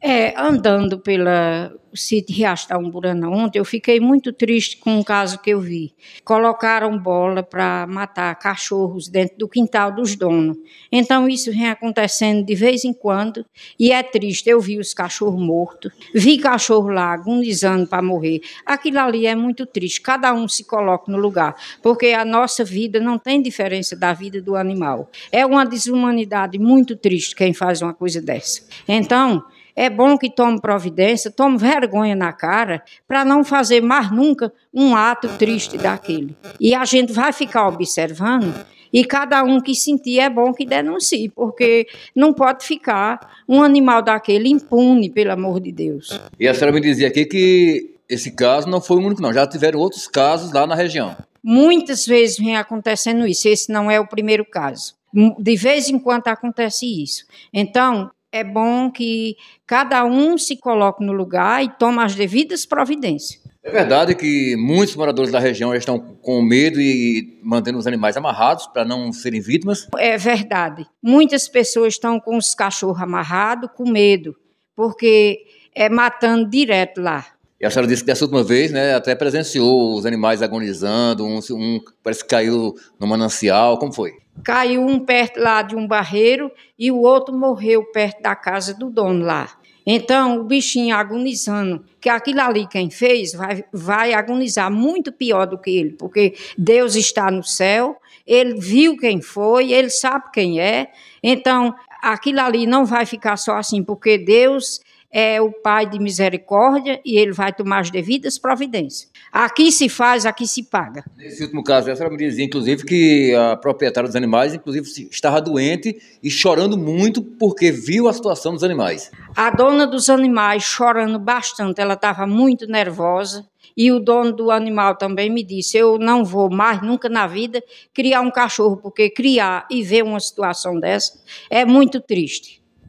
Andando pela sítio Riacho da Umburana ontem, eu fiquei muito triste com um caso que eu vi. Colocaram bola para matar cachorros dentro do quintal dos donos. Então isso vem acontecendo de vez em quando e é triste. Eu vi os cachorros mortos, vi cachorro lá agonizando para morrer. Aquilo ali é muito triste. Cada um se coloca no lugar, porque a nossa vida não tem diferença da vida do animal. É uma desumanidade muito triste quem faz uma coisa dessa. Então, é bom que tome providência, tome vergonha na cara, para não fazer mais nunca um ato triste daquele. E a gente vai ficar observando, e cada um que sentir é bom que denuncie, porque não pode ficar um animal daquele impune, pelo amor de Deus. E a senhora me dizia aqui que esse caso não foi o único, não. Já tiveram outros casos lá na região. Muitas vezes vem acontecendo isso, esse não é o primeiro caso. De vez em quando acontece isso. Então, é bom que cada um se coloque no lugar e tome as devidas providências. É verdade que muitos moradores da região estão com medo e mantendo os animais amarrados para não serem vítimas? É verdade. Muitas pessoas estão com os cachorros amarrados com medo, porque é matando direto lá. E a senhora disse que dessa última vez, né, até presenciou os animais agonizando, um parece que caiu no manancial, como foi? Caiu um perto lá de um barreiro e o outro morreu perto da casa do dono lá. Então, o bichinho agonizando, que aquilo ali quem fez vai agonizar muito pior do que ele, porque Deus está no céu, ele viu quem foi, ele sabe quem é, então aquilo ali não vai ficar só assim, porque Deus é o Pai de misericórdia e ele vai tomar as devidas providências. Aqui se faz, aqui se paga. Nesse último caso, a senhora me dizia, inclusive, que a proprietária dos animais, inclusive, estava doente e chorando muito porque viu a situação dos animais. A dona dos animais chorando bastante, ela estava muito nervosa. E o dono do animal também me disse, eu não vou mais, nunca na vida, criar um cachorro, porque criar e ver uma situação dessa é muito triste.